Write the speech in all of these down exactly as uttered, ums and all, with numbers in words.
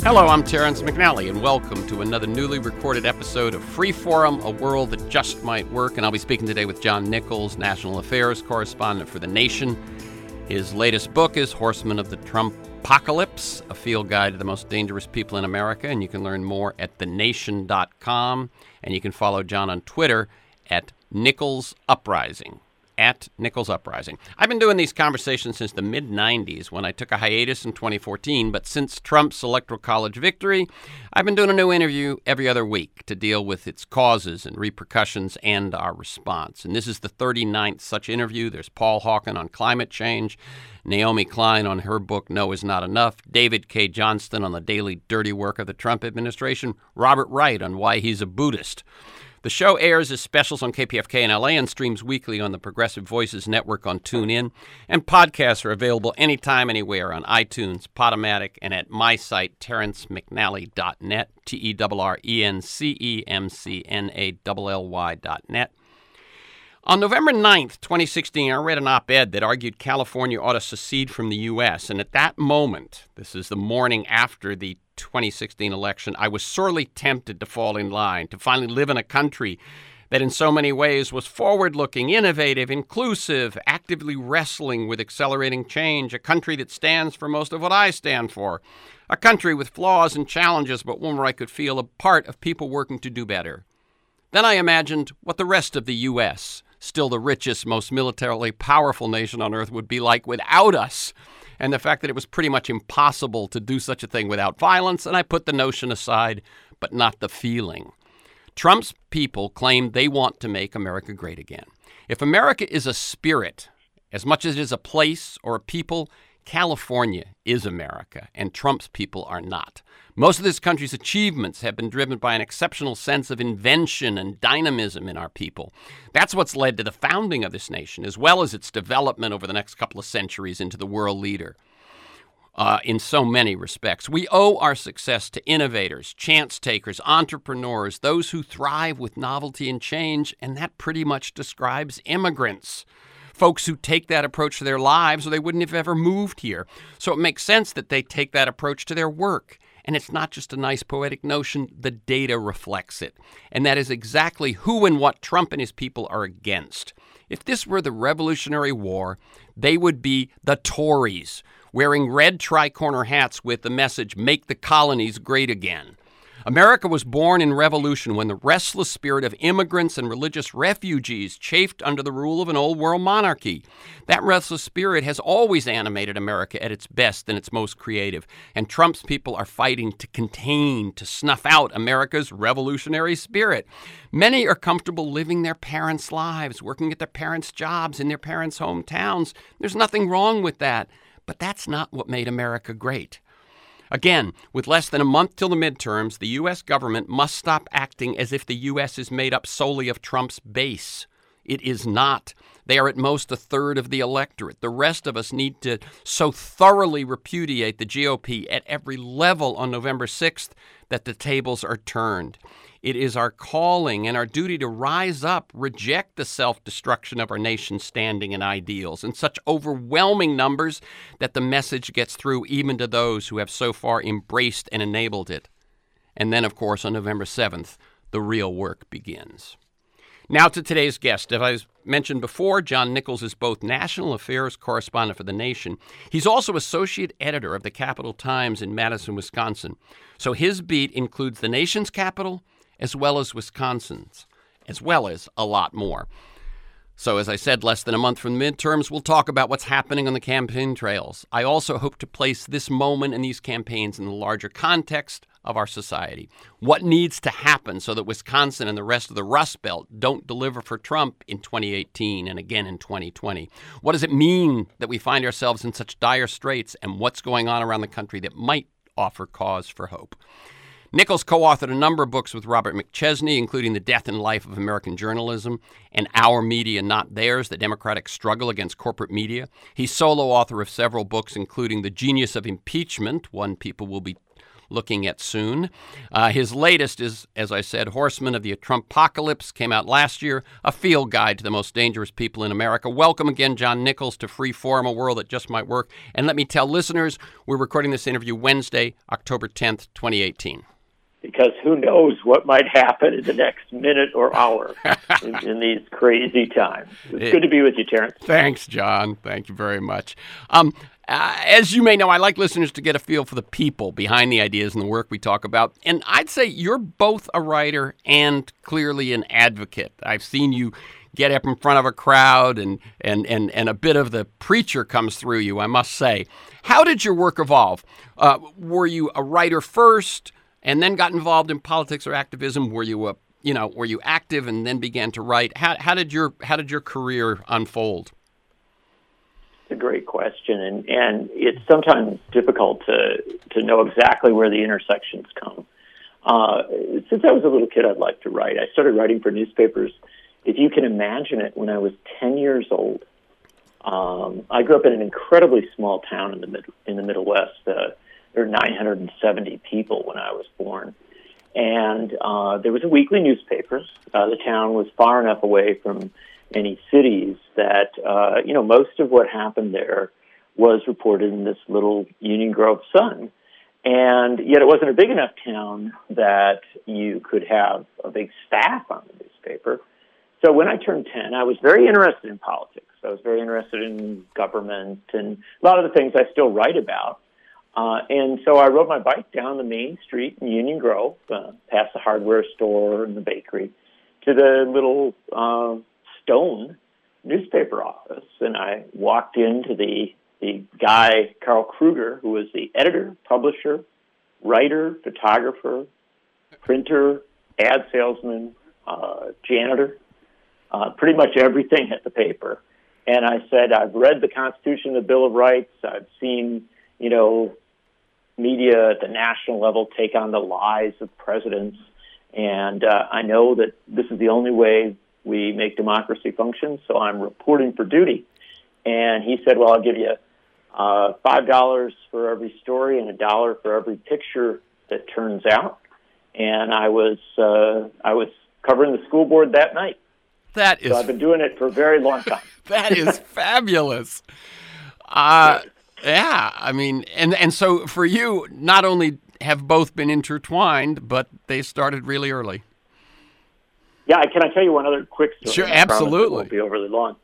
Hello, I'm Terrence McNally, and welcome to another newly recorded episode of Free Forum, a world that just might work. And I'll be speaking today with John Nichols, National Affairs Correspondent for The Nation. His latest book is Horsemen of the Trumpocalypse, a field guide to the most dangerous people in America. And you can learn more at the nation dot com. And you can follow John on Twitter at Nichols Uprising. At Nichols Uprising. I've been doing these conversations since the mid nineties when I took a hiatus in twenty fourteen, but since Trump's Electoral College victory, I've been doing a new interview every other week to deal with its causes and repercussions and our response. And this is the thirty-ninth such interview. There's Paul Hawken on climate change, Naomi Klein on her book No Is Not Enough, David Cay Johnston on the daily dirty work of the Trump administration, Robert Wright on why he's a Buddhist. The show airs as specials on K P F K in L A and streams weekly on the Progressive Voices Network on TuneIn. And podcasts are available anytime, anywhere on iTunes, Podomatic, and at my site, terrence mcnally dot net, T E R R E N C E M C N A L L Y dot net. On November ninth, twenty sixteen, I read an op-ed that argued California ought to secede from the U S. And at that moment, this is the morning after the twenty sixteen election, I was sorely tempted to fall in line, to finally live in a country that in so many ways was forward-looking, innovative, inclusive, actively wrestling with accelerating change, a country that stands for most of what I stand for, a country with flaws and challenges, but one where I could feel a part of people working to do better. Then I imagined what the rest of the U S, still the richest, most militarily powerful nation on earth, would be like without us, and the fact that it was pretty much impossible to do such a thing without violence, and I put the notion aside, but not the feeling. Trump's people claim they want to make America great again. If America is a spirit, as much as it is a place or a people, California is America, and Trump's people are not. Most of this country's achievements have been driven by an exceptional sense of invention and dynamism in our people. That's what's led to the founding of this nation, as well as its development over the next couple of centuries into the world leader. Uh, in so many respects, we owe our success to innovators, chance takers, entrepreneurs, those who thrive with novelty and change, and that pretty much describes immigrants. Folks who take that approach to their lives or they wouldn't have ever moved here. So it makes sense that they take that approach to their work. And it's not just a nice poetic notion, the data reflects it. And that is exactly who and what Trump and his people are against. If this were the Revolutionary War, they would be the Tories, wearing red tricorner hats with the message, "Make the colonies great again." America was born in revolution when the restless spirit of immigrants and religious refugees chafed under the rule of an old world monarchy. That restless spirit has always animated America at its best and its most creative, and Trump's people are fighting to contain, to snuff out America's revolutionary spirit. Many are comfortable living their parents' lives, working at their parents' jobs in their parents' hometowns. There's nothing wrong with that, but that's not what made America great. Again, with less than a month till the midterms, the U S government must stop acting as if the U S is made up solely of Trump's base. It is not. They are at most a third of the electorate. The rest of us need to so thoroughly repudiate the G O P at every level on November sixth that the tables are turned. It is our calling and our duty to rise up, reject the self-destruction of our nation's standing and ideals in such overwhelming numbers that the message gets through even to those who have so far embraced and enabled it. And then, of course, on November seventh, the real work begins. Now to today's guest. As I mentioned before, John Nichols is both National Affairs Correspondent for The Nation. He's also Associate Editor of the Capital Times in Madison, Wisconsin. So his beat includes the nation's capital as well as Wisconsin's, as well as a lot more. So as I said, less than a month from the midterms, we'll talk about what's happening on the campaign trails. I also hope to place this moment and these campaigns in the larger context of our society. What needs to happen so that Wisconsin and the rest of the Rust Belt don't deliver for Trump in twenty eighteen and again in twenty twenty? What does it mean that we find ourselves in such dire straits, and what's going on around the country that might offer cause for hope? Nichols co-authored a number of books with Robert McChesney, including The Death and Life of American Journalism and Our Media, Not Theirs, The Democratic Struggle Against Corporate Media. He's solo author of several books, including The Genius of Impeachment, one people will be looking at soon. Uh, his latest is, as I said, Horsemen of the Trumpocalypse, came out last year, a field guide to the most dangerous people in America. Welcome again, John Nichols, to Freeform, a world that just might work. And let me tell listeners, we're recording this interview Wednesday, October tenth, twenty eighteen. Because who knows what might happen in the next minute or hour in, in these crazy times. It's it, good to be with you, Terrence. Thanks, John. Thank you very much. Um, uh, as you may know, I like listeners to get a feel for the people behind the ideas and the work we talk about. And I'd say you're both a writer and clearly an advocate. I've seen you get up in front of a crowd, and, and, and, and a bit of the preacher comes through you, I must say. How did your work evolve? Uh, were you a writer first and then got involved in politics or activism? Were you a, you know, were you active and then began to write? How, how did your how did your career unfold? It's a great question, and, and it's sometimes difficult to to know exactly where the intersections come. Uh, since I was a little kid, I'd like to write. I started writing for newspapers, if you can imagine it, when I was ten years old. Um, I grew up in an incredibly small town in the mid in the Middle West. Uh, There were nine hundred seventy people when I was born. And uh, there was a weekly newspaper. Uh, the town was far enough away from any cities that, uh, you know, most of what happened there was reported in this little Union Grove Sun. And yet it wasn't a big enough town that you could have a big staff on the newspaper. So when I turned ten, I was very interested in politics. I was very interested in government and a lot of the things I still write about. Uh, and so I rode my bike down the main street in Union Grove, uh, past the hardware store and the bakery, to the little uh, stone newspaper office. And I walked into the, the guy, Carl Kruger, who was the editor, publisher, writer, photographer, printer, ad salesman, uh, janitor, uh, pretty much everything at the paper. And I said, I've read the Constitution, the Bill of Rights. I've seen, you know, media at the national level take on the lies of presidents. And uh, I know that this is the only way we make democracy function, so I'm reporting for duty. And he said, well, I'll give you uh, five dollars for every story and a dollar for every picture that turns out. And I was uh, I was covering the school board that night. That is. So I've been doing it for a very long time. That is fabulous. Uh, yeah, I mean, and, and so for you, not only have both been intertwined, but they started really early. Yeah, can I tell you one other quick story? Sure, absolutely. It won't be overly long.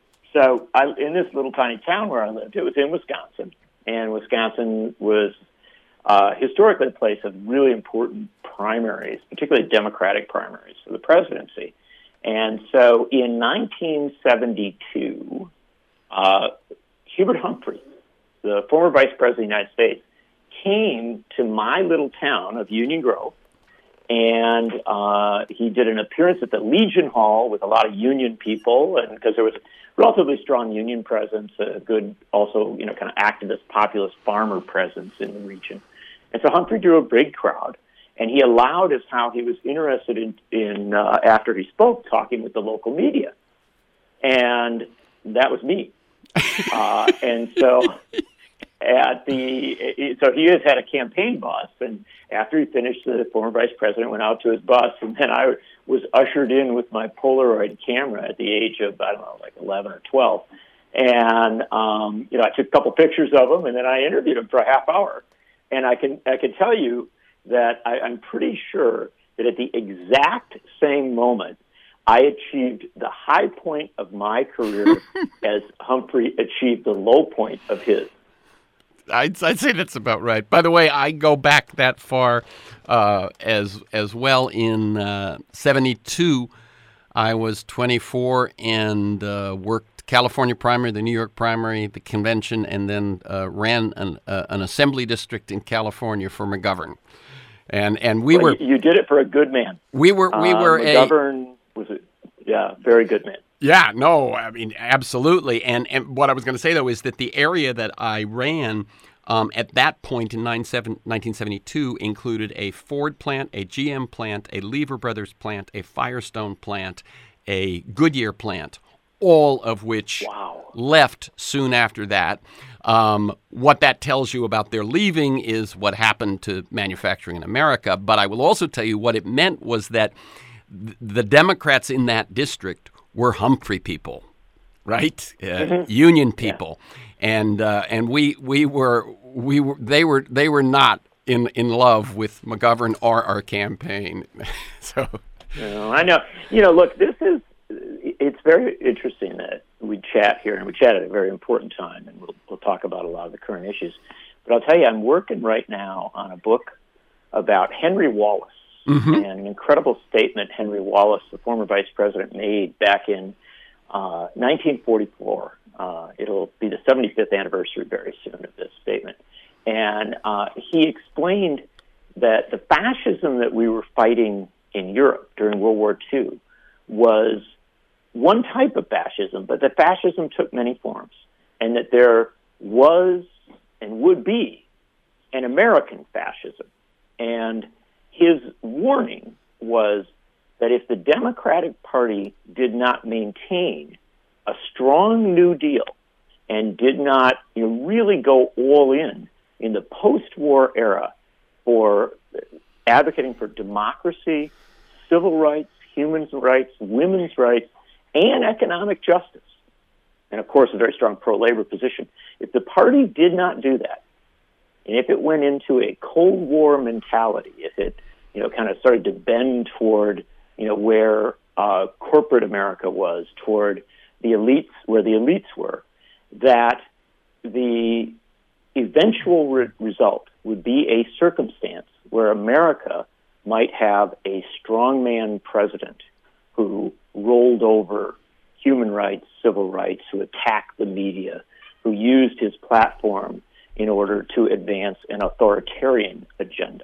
So I, in this little tiny town where I lived, it was in Wisconsin, and Wisconsin was uh, historically a place of really important primaries, particularly Democratic primaries for the presidency. And so in nineteen seventy-two, uh, Hubert Humphrey, the former vice president of the United States, came to my little town of Union Grove, and uh, he did an appearance at the Legion Hall with a lot of union people, and because there was a relatively strong union presence, a good also, you know, kind of activist, populist farmer presence in the region. And so Humphrey drew a big crowd. And he allowed us how he was interested in, in uh, after he spoke, talking with the local media. And that was me. uh, and so at the so he has had a campaign bus. And after he finished, the former vice president went out to his bus. And then I was ushered in with my Polaroid camera at the age of, I don't know, like eleven or twelve. And, um, you know, I took a couple pictures of him, and then I interviewed him for a half hour. And I can I can tell you that I, I'm pretty sure that at the exact same moment, I achieved the high point of my career as Humphrey achieved the low point of his. I'd, I'd say that's about right. By the way, I go back that far uh, as as well. In uh, seventy-two, I was twenty-four and uh, worked California primary, the New York primary, the convention, and then uh, ran an, uh, an assembly district in California for McGovern. And and we well, were you did it for a good man. We were we uh, were McGovern a was a yeah very good man. Yeah, no, I mean absolutely. And and what I was going to say though is that the area that I ran um, at that point in nineteen seventy-two included a Ford plant, a G M plant, a Lever Brothers plant, a Firestone plant, a Goodyear plant, all of which wow. left soon after that. Um, what that tells you about their leaving is what happened to manufacturing in America. But I will also tell you what it meant was that th- the Democrats in that district were Humphrey people, right? Uh, mm-hmm. Union people, yeah. and uh, and we we were we were they were they were not in in love with McGovern or our campaign. so, no, I know. You know, look, this is it's very interesting that we chat here, and we chat at a very important time, and we'll, we'll talk about a lot of the current issues. But I'll tell you, I'm working right now on a book about Henry Wallace, mm-hmm. and an incredible statement Henry Wallace, the former vice president, made back in uh, nineteen forty-four. Uh, it'll be the seventy-fifth anniversary very soon of this statement. And uh, he explained that the fascism that we were fighting in Europe during World War Two was one type of fascism, but that fascism took many forms, and that there was and would be an American fascism. And his warning was that if the Democratic Party did not maintain a strong New Deal and did not, you know, really go all in in the post-war era for advocating for democracy, civil rights, human rights, women's rights, and economic justice, and of course a very strong pro-labor position. If the party did not do that, and if it went into a Cold War mentality, if it, you know, kind of started to bend toward, you know, where uh, corporate America was, toward the elites, where the elites were, that the eventual re- result would be a circumstance where America might have a strongman president who rolled over human rights, civil rights, who attacked the media, who used his platform in order to advance an authoritarian agenda.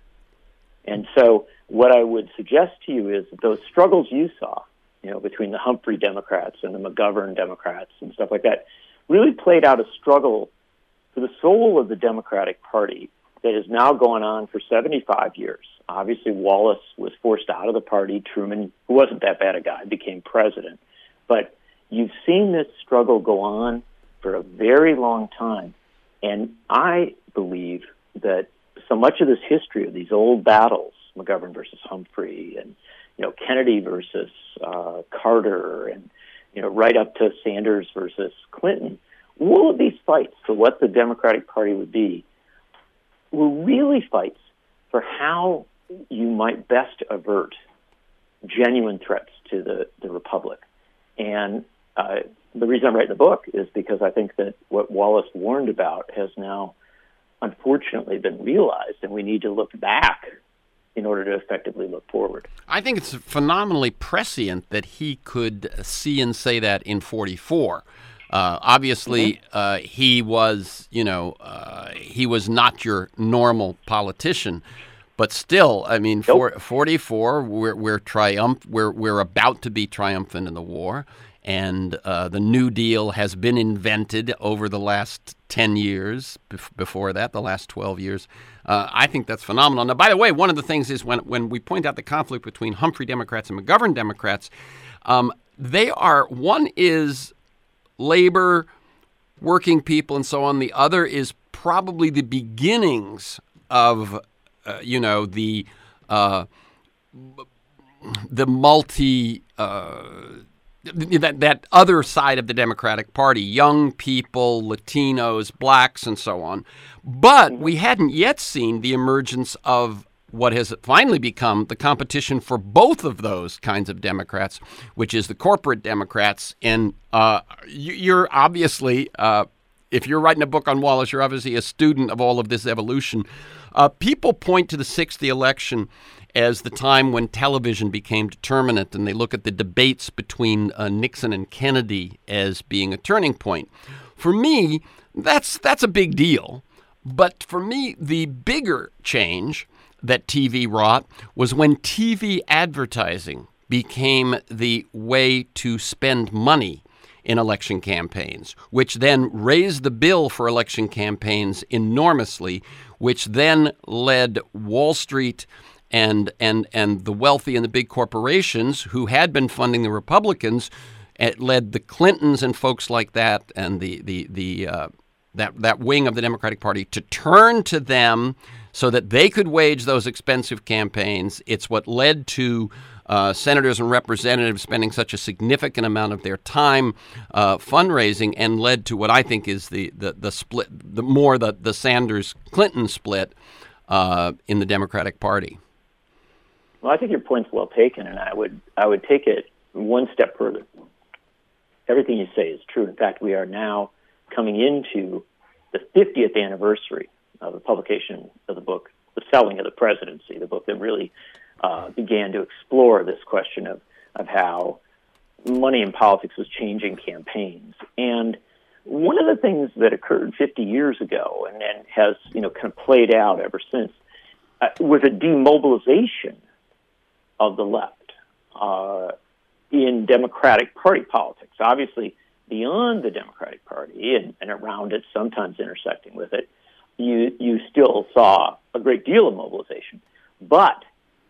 And so what I would suggest to you is that those struggles you saw, you know, between the Humphrey Democrats and the McGovern Democrats and stuff like that, really played out a struggle for the soul of the Democratic Party that has now gone on for seventy-five years. Obviously, Wallace was forced out of the party. Truman, who wasn't that bad a guy, became president. But you've seen this struggle go on for a very long time. And I believe that so much of this history of these old battles, McGovern versus Humphrey, and, you know, Kennedy versus uh, Carter, and, you know, right up to Sanders versus Clinton, all of these fights for what the Democratic Party would be were really fights for how you might best avert genuine threats to the, the Republic. And uh, the reason I'm writing the book is because I think that what Wallace warned about has now unfortunately been realized, and we need to look back in order to effectively look forward. I think it's phenomenally prescient that he could see and say that in forty-four. Uh, obviously, mm-hmm. uh, he was, you know, uh, he was not your normal politician, but still, I mean, nope. for, forty-four, we're we're triumph, we're we're about to be triumphant in the war, and uh, the New Deal has been invented over the last ten years. Bef- before that, the last twelve years. Uh, I think that's phenomenal. Now, by the way, one of the things is when when we point out the conflict between Humphrey Democrats and McGovern Democrats, um, they are one is labor, working people, and so on. The other is probably the beginnings of, uh, you know, the uh, the multi uh, that that other side of the Democratic Party, young people, Latinos, blacks, and so on. But we hadn't yet seen the emergence of what has finally become the competition for both of those kinds of Democrats, which is the corporate Democrats. And uh, you're obviously, uh, if you're writing a book on Wallace, you're obviously a student of all of this evolution. Uh, people point to the sixtieth election as the time when television became determinant, and they look at the debates between uh, Nixon and Kennedy as being a turning point. For me, that's that's a big deal. But for me, the bigger change that T V wrought was when T V advertising became the way to spend money in election campaigns, which then raised the bill for election campaigns enormously, which then led Wall Street and and and the wealthy and the big corporations who had been funding the Republicans It led the Clintons and folks like that and the the the uh, that that wing of the Democratic Party to turn to them so that they could wage those expensive campaigns. It's what led to uh, senators and representatives spending such a significant amount of their time uh, fundraising, and led to what I think is the the, the split, the more the, the Sanders-Clinton split uh, in the Democratic Party. Well, I think your point's well taken, and I would I would take it one step further. Everything you say is true. In fact, we are now coming into the fiftieth anniversary of the publication of the book, The Selling of the Presidency, the book that really uh, began to explore this question of, of how money in politics was changing campaigns. And one of the things that occurred fifty years ago and then has, you know, kind of played out ever since uh, was a demobilization of the left uh, in Democratic Party politics. Obviously, beyond the Democratic Party and, and around it, sometimes intersecting with it, you you still saw a great deal of mobilization. But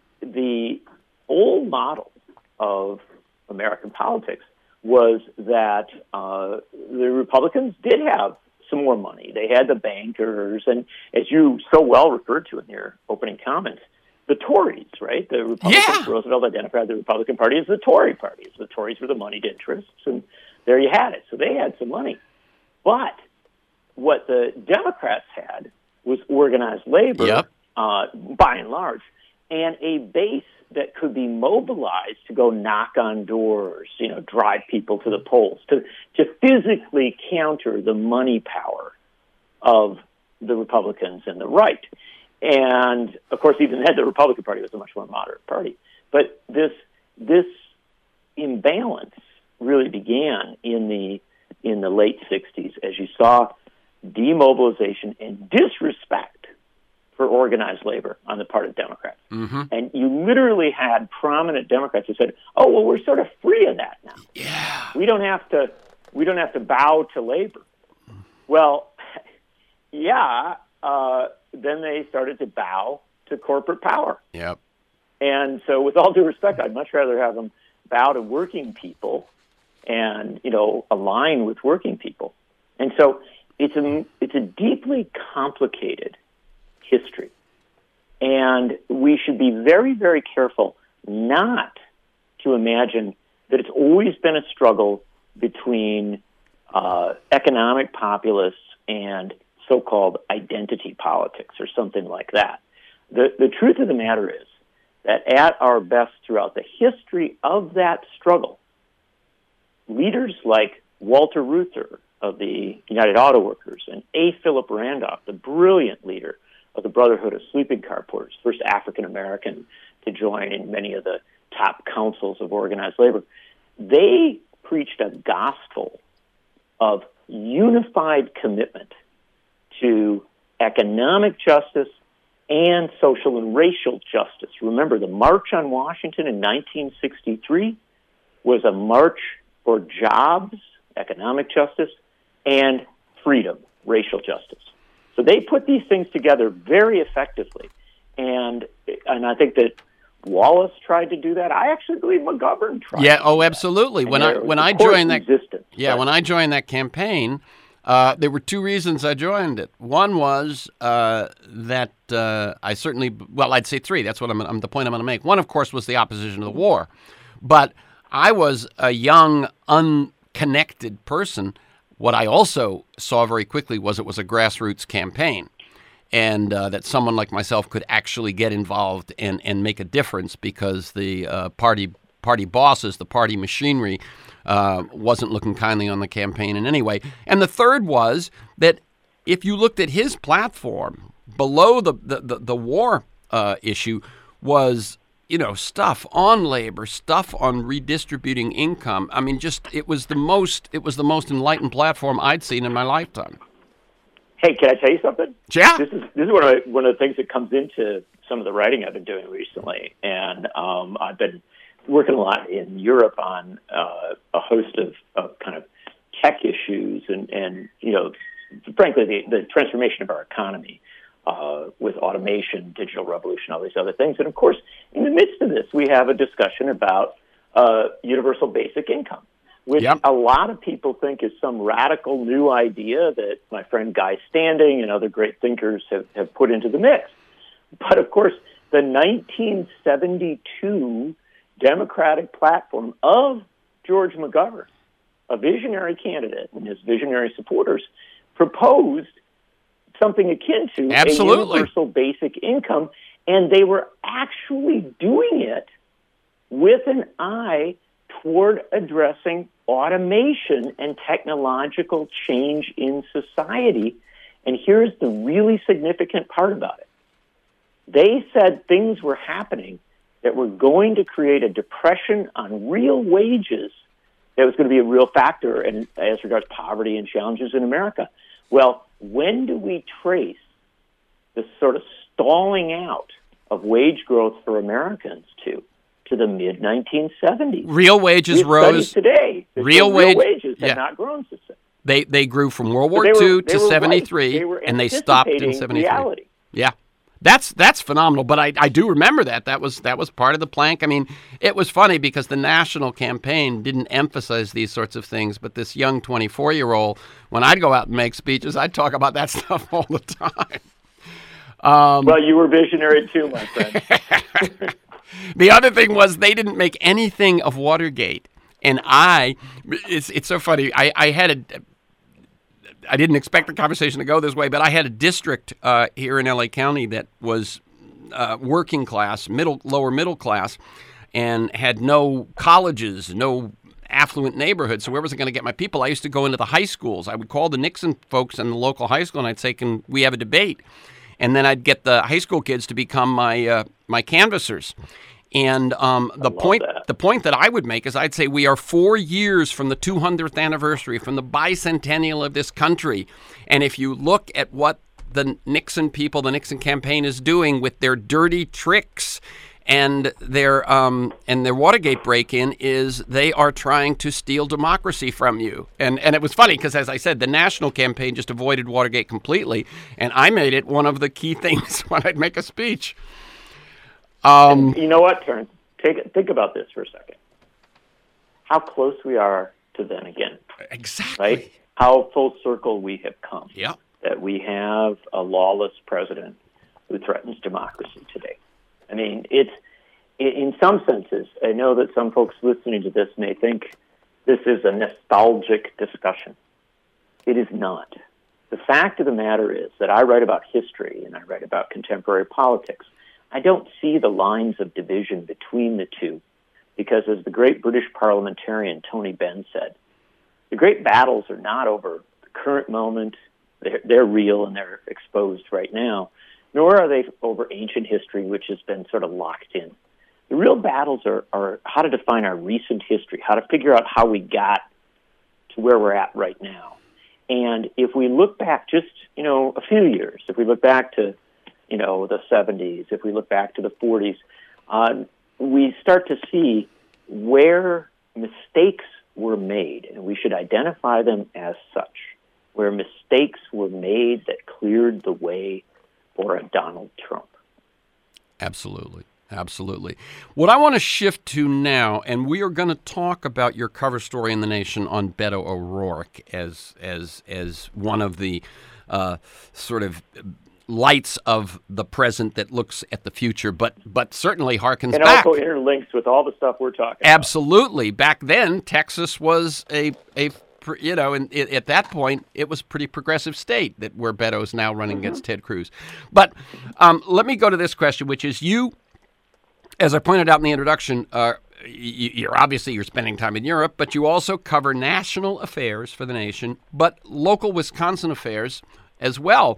the old model of American politics was that uh, the Republicans did have some more money. They had the bankers, and as you so well referred to in your opening comments, the Tories, right? The Republicans, yeah. Roosevelt identified the Republican Party as the Tory party. The Tories were the moneyed interests, and there you had it. So they had some money. But what the Democrats had was organized labor, yep. uh, by and large, and a base that could be mobilized to go knock on doors, you know, drive people to the polls, to, to physically counter the money power of the Republicans and the right. And, of course, even then, the Republican Party was a much more moderate party. But this this imbalance really began in the in the late sixties as you saw demobilization and disrespect for organized labor on the part of Democrats. Mm-hmm. And you literally had prominent Democrats who said, "Oh, well, we're sort of free of that now. Yeah, we don't have to we don't have to bow to labor." Well, yeah. Uh, then they started to bow to corporate power. Yep. And so with all due respect, I'd much rather have them bow to working people and, you know, align with working people. And so it's a, it's a deeply complicated history. And we should be very, very careful not to imagine that it's always been a struggle between uh, economic populists and so-called identity politics or something like that. The, the truth of the matter is that at our best throughout the history of that struggle, leaders like Walter Reuther of the United Auto Workers and A. Philip Randolph, the brilliant leader of the Brotherhood of Sleeping Car Porters, first African-American to join in many of the top councils of organized labor, they preached a gospel of unified commitment to economic justice and social and racial justice. Remember, the March on Washington in nineteen sixty-three was a march for jobs, economic justice, and freedom, racial justice. So they put these things together very effectively. And and I think that Wallace tried to do that. I actually believe McGovern tried. Yeah, to oh, do absolutely. That. When I when I joined that Yeah, when I joined that campaign, Uh, there were two reasons I joined it. One was uh, that uh, I certainly, well, I'd say three. That's what I'm, I'm the point I'm going to make. One, of course, was the opposition to the war. But I was a young, unconnected person. What I also saw very quickly was it was a grassroots campaign, and uh, that someone like myself could actually get involved and, and make a difference because the uh, party party bosses, the party machinery, Uh, wasn't looking kindly on the campaign in any way. And the third was that if you looked at his platform, below the, the, the, the war uh, issue was, you know, stuff on labor, stuff on redistributing income. I mean, just it was the most it was the most enlightened platform I'd seen in my lifetime. Hey, can I tell you something? Yeah. This is this is one of the, one of the things that comes into some of the writing I've been doing recently, and um, I've been working a lot in Europe on uh, a host of, of kind of tech issues and, and you know, frankly, the, the transformation of our economy uh, with automation, digital revolution, all these other things. And, of course, in the midst of this, we have a discussion about uh, universal basic income. which yep. a lot of people think is some radical new idea that my friend Guy Standing and other great thinkers have, have put into the mix. But, of course, the nineteen seventy-two Democratic platform of George McGovern, a visionary candidate, and his visionary supporters proposed something akin to Absolutely. a universal basic income, and they were actually doing it with an eye toward addressing automation and technological change in society. And here's the really significant part about it. They said things were happening that were going to create a depression on real wages that was going to be a real factor in, as regards poverty and challenges in America. Well, when do we trace the sort of stalling out of wage growth for Americans to? To the mid nineteen seventies. Real wages rose today. Real, real wage, wages have yeah. not grown since then. They they grew from World War They were- Two they to were seventy-three, right. They were and they stopped in anticipating seventy-three. reality. Yeah, that's that's phenomenal. But I, I do remember that that was that was part of the plank. I mean, it was funny because the national campaign didn't emphasize these sorts of things, but this young twenty-four year old, when I'd go out and make speeches, I'd talk about that stuff all the time. Um, Well, you were visionary too, my friend. The other thing was they didn't make anything of Watergate. And I, it's it's so funny. I, I had a, I didn't expect the conversation to go this way, but I had a district uh, here in L A County that was uh, working class, middle, lower middle class, and had no colleges, no affluent neighborhood. So where was I going to get my people? I used to go into the high schools. I would call the Nixon folks in the local high school, and I'd say, "Can we have a debate?" And then I'd get the high school kids to become my uh, my canvassers. And um, the point that. the point that I would make is I'd say we are four years from the two hundredth anniversary, from the bicentennial of this country. And if you look at what the Nixon people, the Nixon campaign is doing with their dirty tricks and their um, and their Watergate break-in, is they are trying to steal democracy from you. And and it was funny because, as I said, the national campaign just avoided Watergate completely, and I made it one of the key things when I'd make a speech. Um, you know what, Terrence? Take think about this for a second. How close we are to then again. Exactly. Right? How full circle we have come. Yeah. That we have a lawless president who threatens democracy today. I mean, it's in some senses, I know that some folks listening to this may think this is a nostalgic discussion. It is not. The fact of the matter is that I write about history and I write about contemporary politics. I don't see the lines of division between the two because, as the great British parliamentarian Tony Benn said, the great battles are not over the current moment. They're, they're real and they're exposed right now, nor are they over ancient history, which has been sort of locked in. The real battles are, are how to define our recent history, how to figure out how we got to where we're at right now. And if we look back just, you know, a few years, if we look back to, you know, the seventies, if we look back to the forties, uh, we start to see where mistakes were made, and we should identify them as such, where mistakes were made that cleared the way for a Donald Trump. Absolutely. Absolutely. What I want to shift to now, and we are going to talk about your cover story in The Nation on Beto O'Rourke as as as one of the uh, sort of lights of the present that looks at the future, but but certainly harkens and back. And also interlinks with all the stuff we're talking Absolutely. about. Back then, Texas was a, a you know, and it, at that point, it was a pretty progressive state that where Beto is now running mm-hmm. against Ted Cruz. But um, let me go to this question, which is you, as I pointed out in the introduction, uh, you're obviously you're spending time in Europe, but you also cover national affairs for The Nation, but local Wisconsin affairs as well.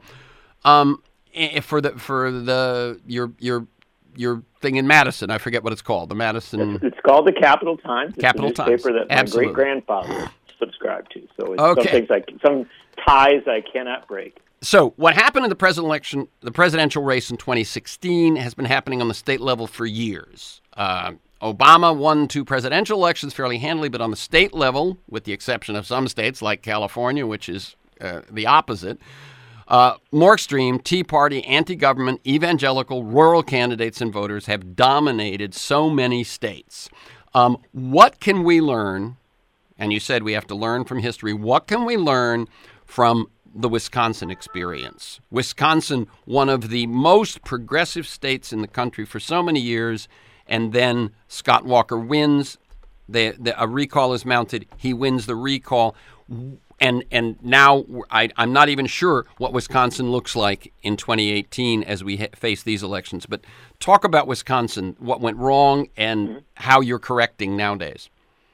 Um, for the for the your your your thing in Madison, I forget what it's called. The Madison. It's, it's called the Capital Times. It's Capital a newspaper Times. that my Absolutely. great grandfather subscribed to. So it's okay. some things like some ties I cannot break. So what happened in the president election, the presidential race in twenty sixteen, has been happening on the state level for years. Uh, Obama won two presidential elections fairly handily, but on the state level, with the exception of some states like California, which is uh, the opposite. Uh, more extreme, Tea Party, anti-government, evangelical, rural candidates and voters have dominated so many states. Um, what can we learn And you said we have to learn from history. What can we learn from the Wisconsin experience? Wisconsin, one of the most progressive states in the country for so many years, and then Scott Walker wins. The, the, a recall is mounted. He wins the recall. And and now I, I'm not even sure what Wisconsin looks like in twenty eighteen as we ha- face these elections. But talk about Wisconsin, what went wrong, and mm-hmm. how you're correcting nowadays.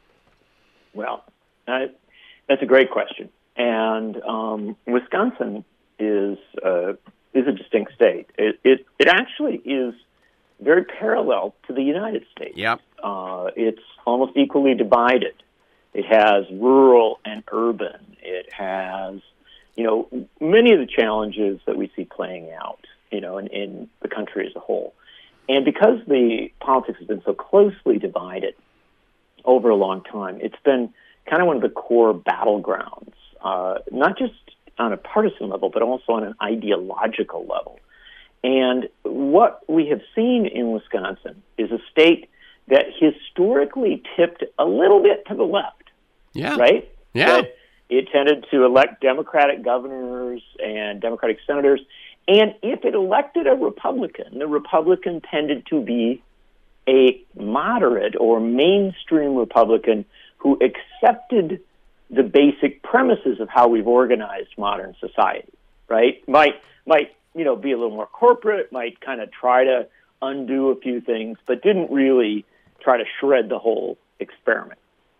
Well, uh, that's a great question. And um, Wisconsin is uh, is a distinct state. It, it it actually is very parallel to the United States. Yep. Uh, it's almost equally divided. It has rural and urban. It has, you know, many of the challenges that we see playing out, you know, in, in the country as a whole. And because the politics has been so closely divided over a long time, it's been kind of one of the core battlegrounds, uh, not just on a partisan level, but also on an ideological level. And what we have seen in Wisconsin is a state that historically tipped a little bit to the left. Yeah. Right? Yeah. That it tended to elect Democratic governors and Democratic senators. And if it elected a Republican, the Republican tended to be a moderate or mainstream Republican who accepted the basic premises of how we've organized modern society, right? Might, might, you know, be a little more corporate, might kind of try to undo a few things, but didn't really try to shred the whole experiment.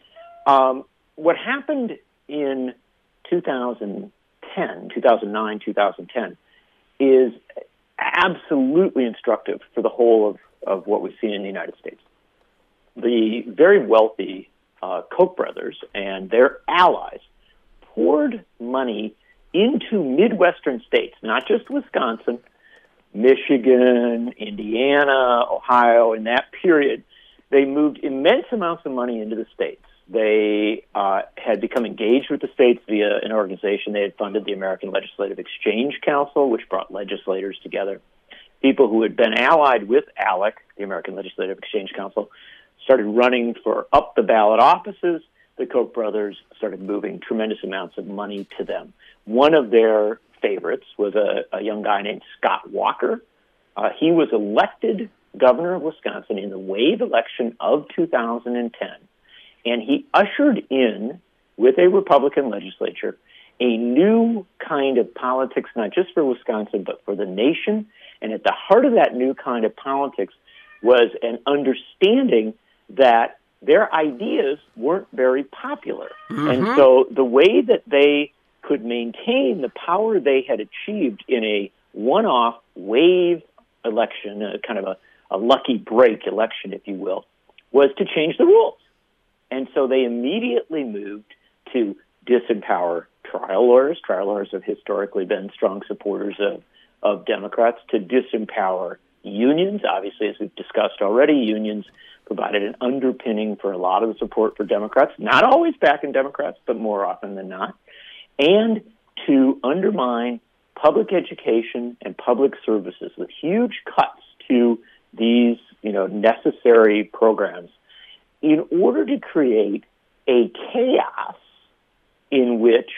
Um, what happened in two thousand ten, two thousand nine, two thousand ten is absolutely instructive for the whole of, of what we've seen in the United States. The very wealthy uh, Koch brothers and their allies poured money into Midwestern states, not just Wisconsin, Michigan, Indiana, Ohio. In that period, they moved immense amounts of money into the states. They uh, had become engaged with the states via an organization. They had funded the American Legislative Exchange Council, which brought legislators together. People who had been allied with ALEC, the American Legislative Exchange Council, started running for up-the-ballot offices. The Koch brothers started moving tremendous amounts of money to them. One of their favorites was a, a young guy named Scott Walker. Uh, he was elected governor of Wisconsin in the wave election of two thousand ten. And he ushered in, with a Republican legislature, a new kind of politics, not just for Wisconsin, but for the nation. And at the heart of that new kind of politics was an understanding that their ideas weren't very popular. Mm-hmm. And so the way that they could maintain the power they had achieved in a one-off wave election, a kind of a, a lucky break election, if you will, was to change the rules. And so they immediately moved to disempower trial lawyers. Trial lawyers have historically been strong supporters of, of Democrats, to disempower unions. Obviously, as we've discussed already, unions provided an underpinning for a lot of the support for Democrats, not always backing Democrats, but more often than not, and to undermine public education and public services with huge cuts to these, you know, necessary programs, in order to create a chaos in which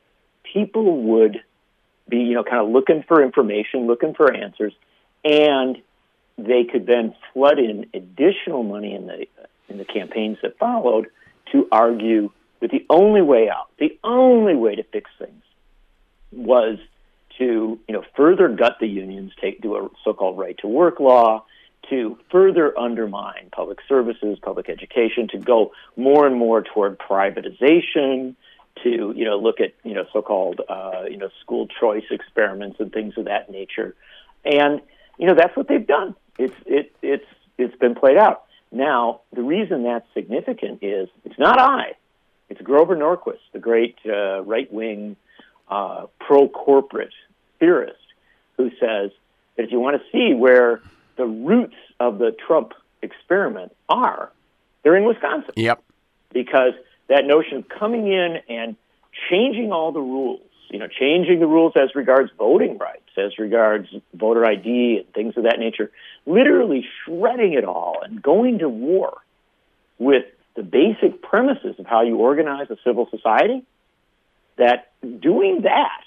people would be, you know, kind of looking for information, looking for answers, and they could then flood in additional money in the in the campaigns that followed to argue that the only way out, the only way to fix things, was to, you know, further gut the unions, take do a so-called right-to-work law, to further undermine public services, public education, to go more and more toward privatization, to, you know, look at, you know, so-called, uh, you know, school choice experiments and things of that nature. And, you know, that's what they've done. It's, it, it's, it's been played out. Now, the reason that's significant is it's not I. It's Grover Norquist, the great uh, right-wing uh, pro-corporate theorist, who says that if you want to see where the roots of the Trump experiment are, they're in Wisconsin. Yep. Because that notion of coming in and changing all the rules, you know, changing the rules as regards voting rights, as regards voter I D and things of that nature, literally shredding it all and going to war with the basic premises of how you organize a civil society, that doing that,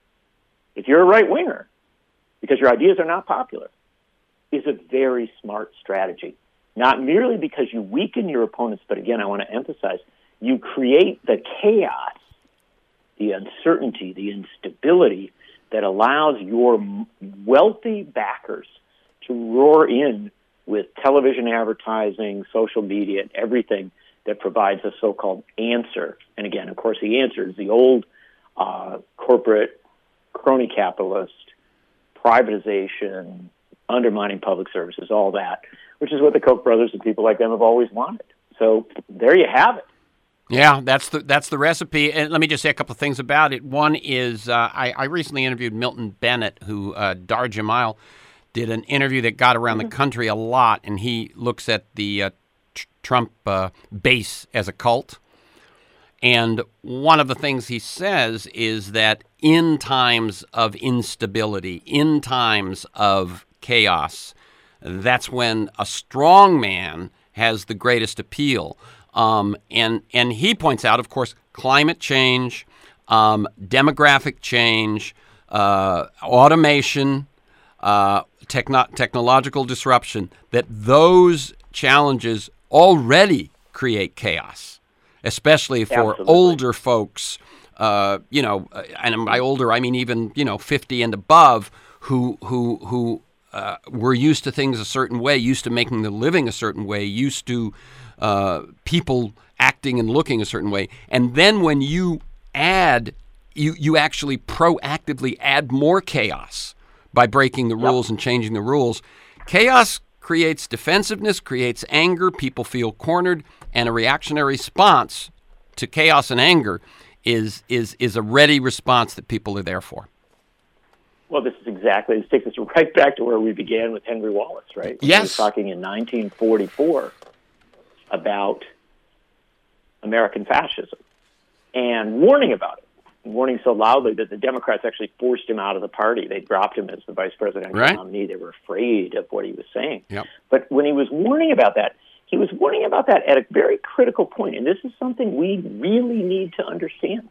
if you're a right-winger, because your ideas are not popular, is a very smart strategy. Not merely because you weaken your opponents, but again, I want to emphasize, you create the chaos, the uncertainty, the instability that allows your wealthy backers to roar in with television advertising, social media, and everything that provides a so-called answer. And again, of course, the answer is the old uh, corporate crony capitalist, privatization, undermining public services, all that, which is what the Koch brothers and people like them have always wanted. So there you have it. Yeah, that's the that's the recipe. And let me just say a couple of things about it. One is uh, I, I recently interviewed Milton Bennett, who uh, Dar Jamal did an interview that got around mm-hmm. the country a lot, and he looks at the uh, tr- Trump uh, base as a cult. And one of the things he says is that in times of instability, in times of chaos, that's when a strong man has the greatest appeal. Um, and and he points out, of course, climate change, um, demographic change, uh, automation, uh, techno- technological disruption, that those challenges already create chaos, especially for Absolutely. older folks, uh, you know, and by older, I mean even, you know, fifty and above, who who who uh, were used to things a certain way, used to making the living a certain way, used to Uh, people acting and looking a certain way. And then when you add, you, you actually proactively add more chaos by breaking the rules yep. and changing the rules. Chaos creates defensiveness, creates anger, people feel cornered, and a reactionary response to chaos and anger is is is a ready response that people are there for. Well, this is exactly, this takes us right back to where we began with Henry Wallace, right? Yes. We were talking in nineteen forty-four about American fascism and warning about it, warning so loudly that the Democrats actually forced him out of the party. They dropped him as the vice presidential right. nominee. They were afraid of what he was saying. Yep. But when he was warning about that, he was warning about that at a very critical point, and this is something we really need to understand.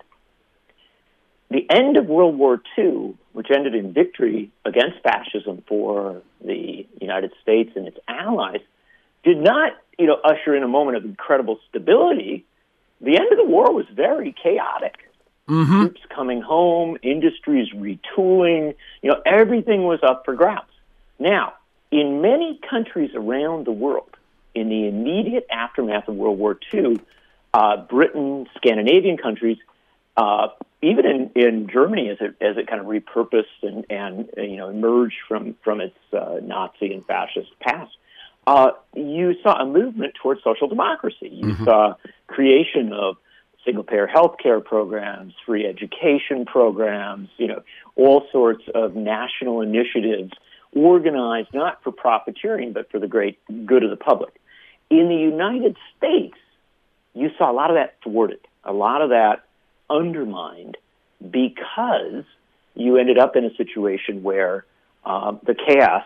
The end of World War Two, which ended in victory against fascism for the United States and its allies, did not, you know, usher in a moment of incredible stability. The end of the war was very chaotic. Mm-hmm. Troops coming home, industries retooling, you know, everything was up for grabs. Now, in many countries around the world, in the immediate aftermath of World War Two, uh, Britain, Scandinavian countries, uh, even in, in Germany as it as it kind of repurposed and, and you know, emerged from, from its uh, Nazi and fascist past, Uh, you saw a movement towards social democracy. You mm-hmm. saw creation of single-payer health care programs, free education programs, you know, all sorts of national initiatives organized not for profiteering, but for the great good of the public. In the United States, you saw a lot of that thwarted, a lot of that undermined, because you ended up in a situation where uh, the chaos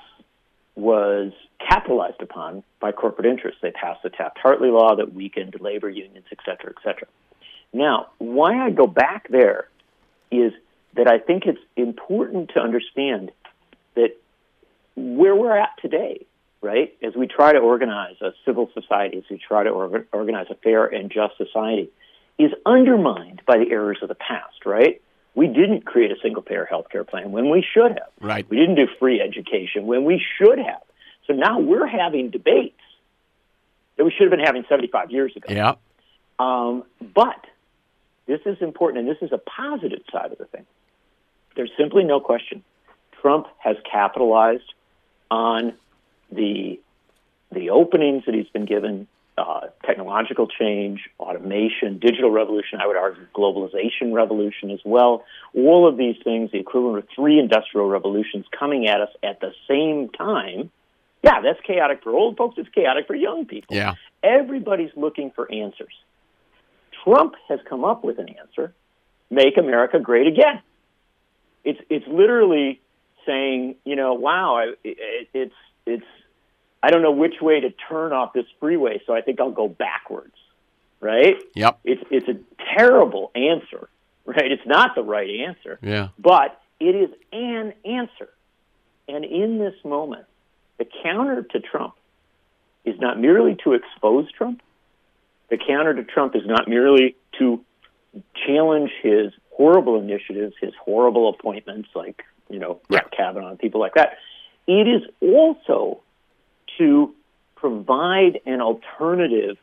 was capitalized upon by corporate interests. They passed the Taft-Hartley law that weakened labor unions, et cetera, et cetera. Now, why I go back there is that I think it's important to understand that where we're at today, right, as we try to organize a civil society, as we try to or- organize a fair and just society, is undermined by the errors of the past, right? We didn't create a single-payer health care plan when we should have. Right. We didn't do free education when we should have. So now we're having debates that we should have been having seventy-five years ago. Yeah. Um, but this is important, and this is a positive side of the thing. There's simply no question. Trump has capitalized on the the openings that he's been given, uh, technological change, automation, digital revolution, I would argue globalization revolution as well. All of these things, the equivalent of three industrial revolutions coming at us at the same time. Yeah, that's chaotic for old folks. It's chaotic for young people. Yeah. Everybody's looking for answers. Trump has come up with an answer: make America great again. It's it's literally saying, you know, wow, I, it, it's it's I don't know which way to turn off this freeway, so I think I'll go backwards. right? Yep. It's it's a terrible answer, right? It's not the right answer. Yeah. But it is an answer. And in this moment, the counter to Trump is not merely to expose Trump. The counter to Trump is not merely to challenge his horrible initiatives, his horrible appointments like, you know, Brett Kavanaugh and people like that. It is also to provide an alternative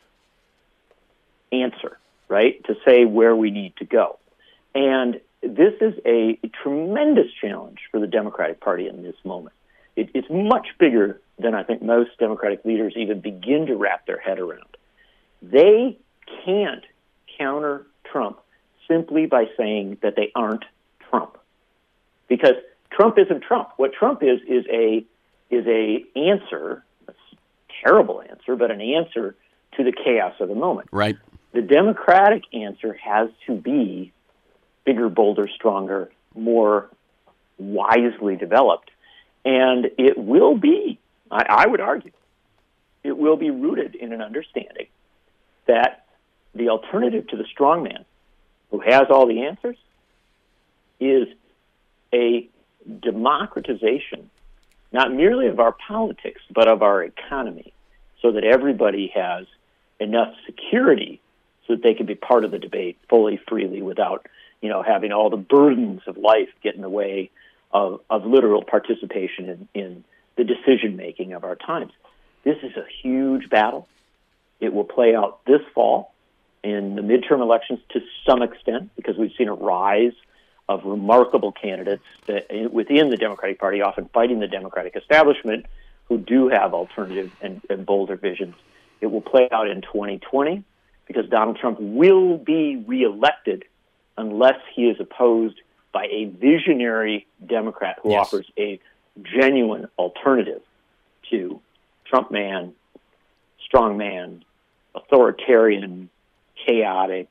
answer, right, to say where we need to go. And this is a tremendous challenge for the Democratic Party in this moment. It, it's much bigger than I think most Democratic leaders even begin to wrap their head around. They can't counter Trump simply by saying that they aren't Trump, because Trump isn't Trump. What Trump is is a is a answer, a terrible answer, but an answer to the chaos of the moment. Right. The Democratic answer has to be bigger, bolder, stronger, more wisely developed, and it will be, I, I would argue, it will be rooted in an understanding that the alternative to the strongman who has all the answers is a democratization, not merely of our politics, but of our economy, so that everybody has enough security so that they can be part of the debate fully, freely, without, you know, having all the burdens of life get in the way of, of literal participation in, in the decision-making of our times. This is a huge battle. It will play out this fall in the midterm elections to some extent, because we've seen a rise of remarkable candidates that, within the Democratic Party, often fighting the Democratic establishment, who do have alternative and, and bolder visions. It will play out in twenty twenty because Donald Trump will be reelected unless he is opposed by a visionary Democrat who Yes. offers a genuine alternative to Trump man, strong man, authoritarian, chaotic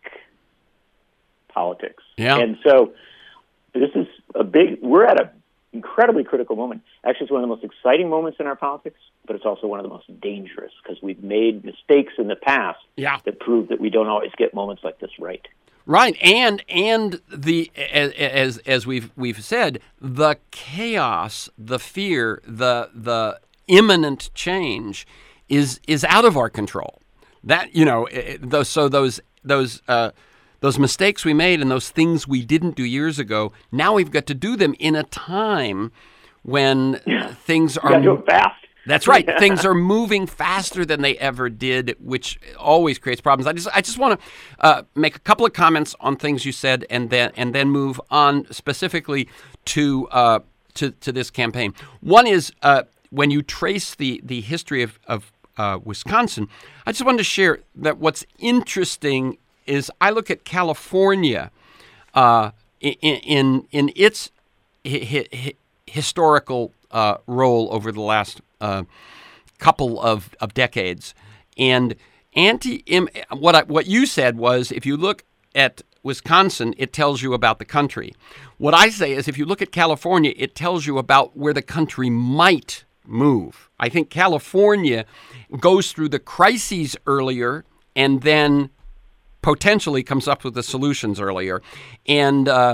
politics. Yeah. And so this is a big, we're at an incredibly critical moment. Actually, it's one of the most exciting moments in our politics, but it's also one of the most dangerous because we've made mistakes in the past Yeah. that prove that we don't always get moments like this right. Right, and and the as as, as we've we've said, the chaos, the fear, the the imminent change is is out of our control. That you know, those so those those uh, those mistakes we made and those things we didn't do years ago. Now we've got to do them in a time when Yeah. things You are. got to do it fast. That's right. Things are moving faster than they ever did, which always creates problems. I just, I just want to uh, make a couple of comments on things you said, and then, and then move on specifically to uh, to, to this campaign. One is uh, when you trace the the history of of uh, Wisconsin. I just wanted to share that what's interesting is I look at California uh, in, in in its hi- hi- historical uh, role over the last uh, couple of, of decades, and anti what I, what you said was if you look at Wisconsin, it tells you about the country. What I say is if you look at California, it tells you about where the country might move. I think California goes through the crises earlier and then potentially comes up with the solutions earlier. And uh,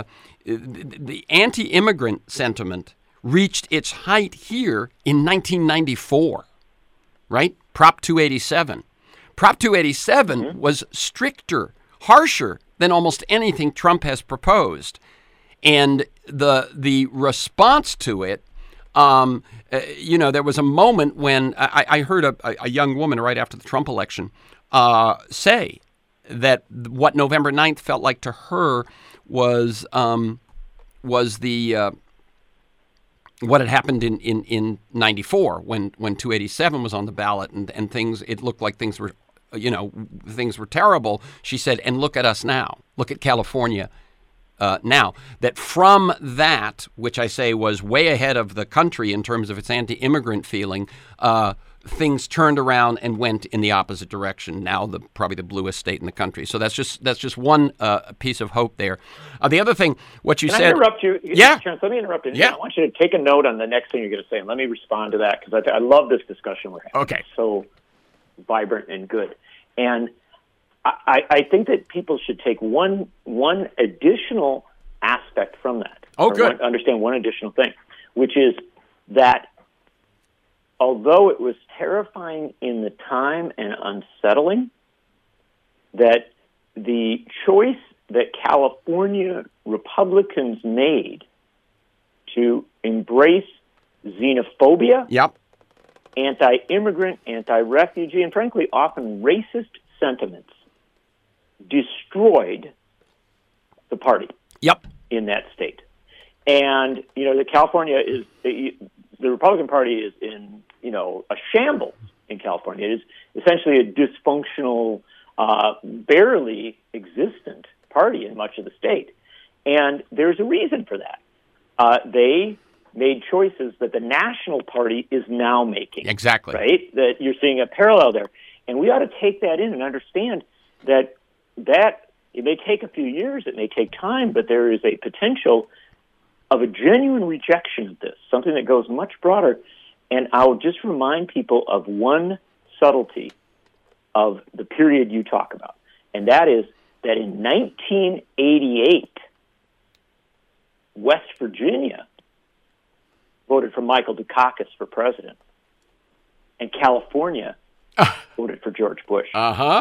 the anti-immigrant sentiment reached its height here in nineteen ninety-four, right? Prop two eighty-seven. Prop two eighty-seven mm-hmm. was stricter, harsher than almost anything Trump has proposed. And the the response to it, um, uh, you know, there was a moment when I, I heard a, a young woman right after the Trump election uh, say that what November ninth felt like to her was um, was the uh, what had happened in, in, in ninety-four when, when two eighty-seven was on the ballot and, and things, it looked like things were, you know, things were terrible. She said, and look at us now. Look at California uh, now. That from that, which I say was way ahead of the country in terms of its anti-immigrant feeling, uh, things turned around and went in the opposite direction. Now, the probably the bluest state in the country. So that's just that's just one uh, piece of hope there. Uh, the other thing, what you Can said. I interrupt you? Yeah. Chance, let me interrupt you. Yeah. I want you to take a note on the next thing you're going to say, and let me respond to that because I, I love this discussion we're having. Okay. It's so vibrant and good. And I, I think that people should take one one additional aspect from that. Oh, good. One, understand one additional thing, which is that although it was terrifying in the time and unsettling, that the choice that California Republicans made to embrace xenophobia, yep. anti-immigrant, anti-refugee, and frankly, often racist sentiments destroyed the party yep. in that state. And, you know, the California is, the, the Republican Party is in, you know, a shambles in California. It is essentially a dysfunctional, uh, barely existent party in much of the state. And there's a reason for that. Uh, they made choices that the national party is now making. Exactly. Right? That you're seeing a parallel there. And we ought to take that in and understand that that it may take a few years, it may take time, but there is a potential of a genuine rejection of this, something that goes much broader. And I'll just remind people of one subtlety of the period you talk about, and that is that in nineteen eighty-eight, West Virginia voted for Michael Dukakis for president, and California voted for George Bush. Uh-huh.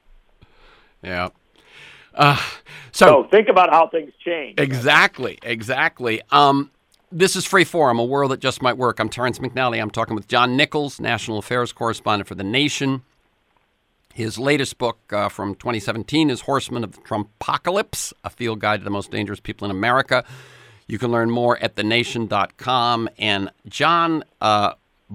Yeah. Uh, so, so think about how things change. Exactly, exactly. Um, this is Freeform, a world that just might work. I'm Terrence McNally. I'm talking with John Nichols, national affairs correspondent for The Nation. His latest book uh, from twenty seventeen is Horsemen of the Trumpocalypse, a field guide to the most dangerous people in America. You can learn more at the nation dot com. And John uh,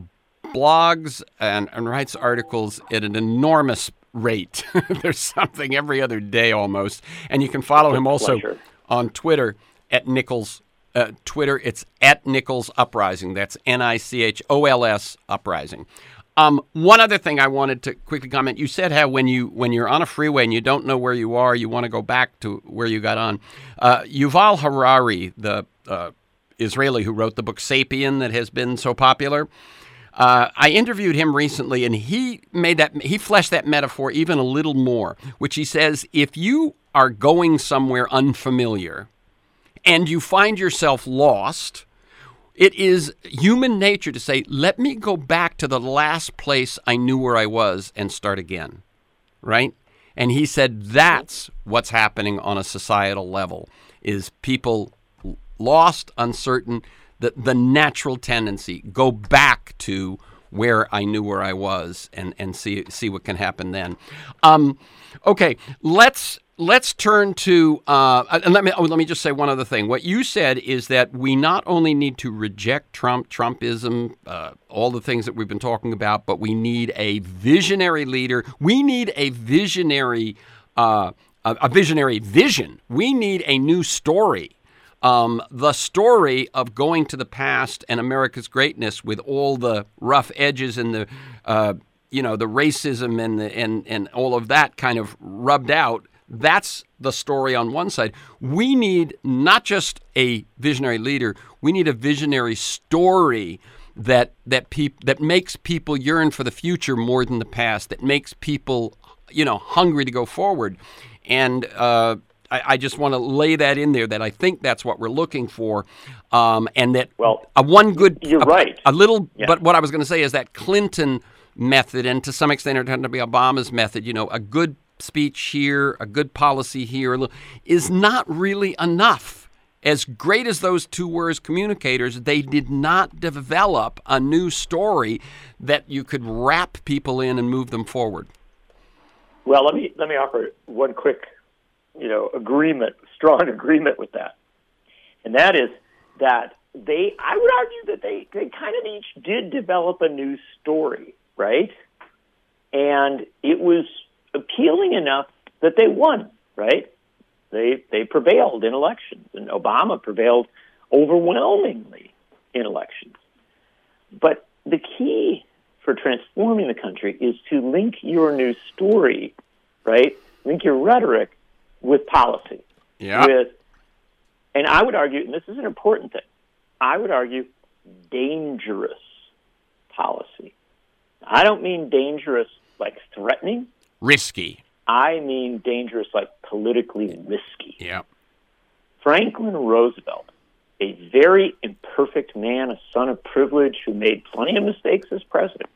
blogs and, and writes articles at an enormous rate. There's something every other day almost. And you can follow him also Pleasure. on Twitter at Nichols. Uh, Twitter, it's at Nichols Uprising. That's N I C H O L S Uprising. Um, one other thing I wanted to quickly comment. You said how when, you, when you're on a freeway and you don't know where you are, you want to go back to where you got on. Uh, Yuval Harari, the uh, Israeli who wrote the book Sapien that has been so popular, Uh, I interviewed him recently, and he made that he fleshed that metaphor even a little more, which he says, if you are going somewhere unfamiliar and you find yourself lost, it is human nature to say, let me go back to the last place I knew where I was and start again, right? And he said that's what's happening on a societal level, is people lost, uncertain, The, the natural tendency, go back to where I knew where I was and, and see see what can happen then. Um, okay, let's let's turn to uh, and let me oh, let me just say one other thing. What you said is that we not only need to reject Trump, Trumpism, uh, all the things that we've been talking about, but we need a visionary leader. We need a visionary uh, a, a visionary vision. We need a new story. Um, the story of going to the past and America's greatness with all the rough edges and the, uh, you know, the racism and, the, and and all of that kind of rubbed out. That's the story on one side. We need not just a visionary leader. We need a visionary story that that peop- that makes people yearn for the future more than the past. That makes people, you know, hungry to go forward. And uh, I, I just want to lay that in there, that I think that's what we're looking for, um, and that well, a one good, you're a, right. a little. Yeah. But what I was going to say is that Clinton method, and to some extent it turned to be Obama's method. You know, a good speech here, a good policy here, is not really enough. As great as those two were as communicators, they did not develop a new story that you could wrap people in and move them forward. Well, let me let me offer one quick, you know, agreement, strong agreement with that, and that is that they, I would argue that they, they kind of each did develop a new story, right? And it was appealing enough that they won, right? They they prevailed in elections, and Obama prevailed overwhelmingly in elections. But the key for transforming the country is to link your new story, right? Link your rhetoric with policy. Yeah. With, and I would argue, and this is an important thing, I would argue dangerous policy. I don't mean dangerous like threatening. Risky. I mean dangerous like politically risky. Yeah. Franklin Roosevelt, a very imperfect man, a son of privilege who made plenty of mistakes as president,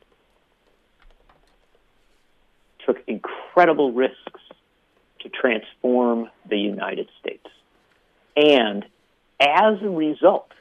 took incredible risks to transform the United States. And as a result,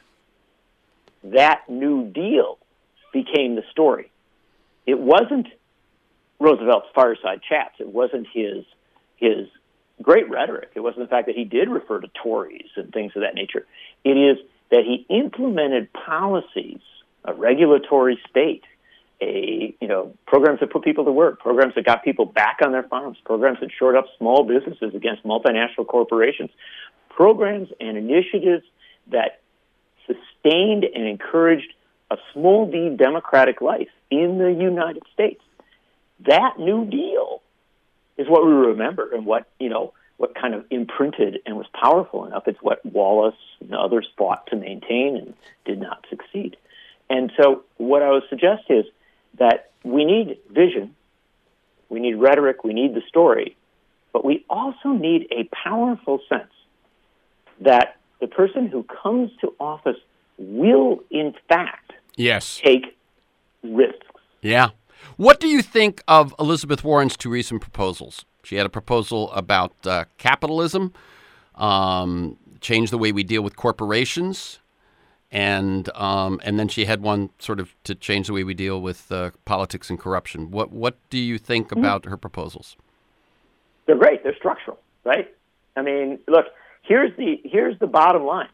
that New Deal became the story. It wasn't Roosevelt's fireside chats. It wasn't his his great rhetoric. It wasn't the fact that he did refer to Tories and things of that nature. It is that he implemented policies, a regulatory state, a you know programs that put people to work, programs that got people back on their farms, programs that shored up small businesses against multinational corporations, programs and initiatives that sustained and encouraged a small d democratic life in the United States. That New Deal is what we remember, and what you know what kind of imprinted and was powerful enough. It's what Wallace and others fought to maintain and did not succeed. And so what I would suggest is that we need vision, we need rhetoric, we need the story, but we also need a powerful sense that the person who comes to office will, in fact, yes, take risks. Yeah. What do you think of Elizabeth Warren's two recent proposals? She had a proposal about uh, capitalism, um, change the way we deal with corporations, and um, and then she had one sort of to change the way we deal with uh, politics and corruption. What what do you think about mm-hmm. her proposals? They're great. They're structural, right? I mean, look, here's the here's the bottom line.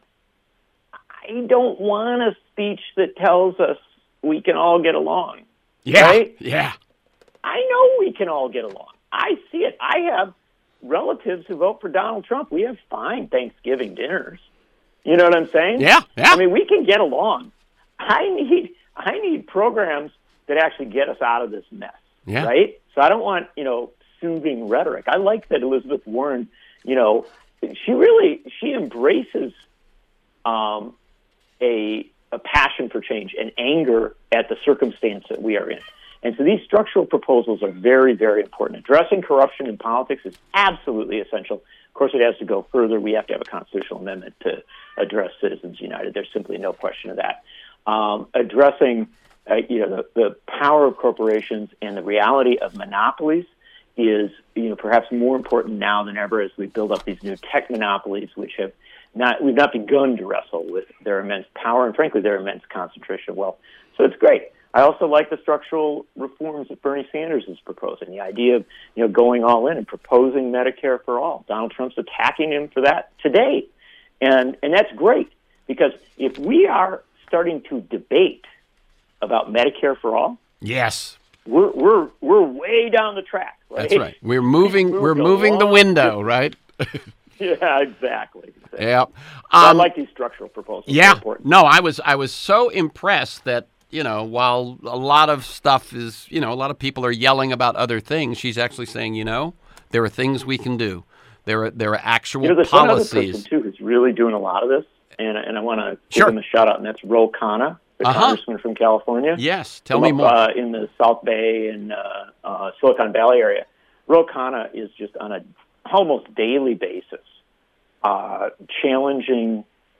I don't want a speech that tells us we can all get along. Yeah, right? Yeah. I know we can all get along. I see it. I have relatives who vote for Donald Trump. We have fine Thanksgiving dinners. You know what I'm saying? Yeah, yeah. I mean, we can get along. I need I need programs that actually get us out of this mess, yeah. right? So I don't want, you know, soothing rhetoric. I like that Elizabeth Warren, you know, she really, she embraces um, a a passion for change and anger at the circumstance that we are in. And so these structural proposals are very, very important. Addressing corruption in politics is absolutely essential. Of course, it has to go further. We have to have a constitutional amendment to address Citizens United. There's simply no question of that. Um, addressing uh, you know, the, the power of corporations and the reality of monopolies is, you know, perhaps more important now than ever as we build up these new tech monopolies, which have not, we've not begun to wrestle with their immense power and, frankly, their immense concentration of wealth. So it's great. I also like the structural reforms that Bernie Sanders is proposing, the idea of, you know, going all in and proposing Medicare for all. Donald Trump's attacking him for that today. And and that's great, because if we are starting to debate about Medicare for all, yes, we're we're we're way down the track. Right? That's right. We're moving. We're, we're moving the window, right? Yeah, exactly. exactly. Yeah. Um, so I like these structural proposals. Yeah. No, I was I was so impressed that, you know, while a lot of stuff is, you know, a lot of people are yelling about other things, she's actually saying, you know, there are things we can do. There are there are actual you know, there's policies. One other person too who's really doing a lot of this, and and I want to sure. give him a shout out, and that's Ro Khanna, the uh-huh. congressman from California. Yes, tell from me up, more. Uh, in the South Bay and uh, uh, Silicon Valley area, Ro Khanna is just on a almost daily basis uh, challenging